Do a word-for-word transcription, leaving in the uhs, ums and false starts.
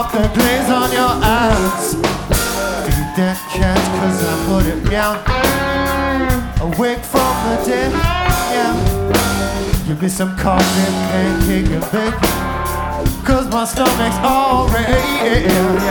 off the glaze on your eyes. Feed that cat cause I put it down. Awake from the dead, yeah. Give me some coffee, pancake and bacon, cause my stomach's already, yeah, yeah.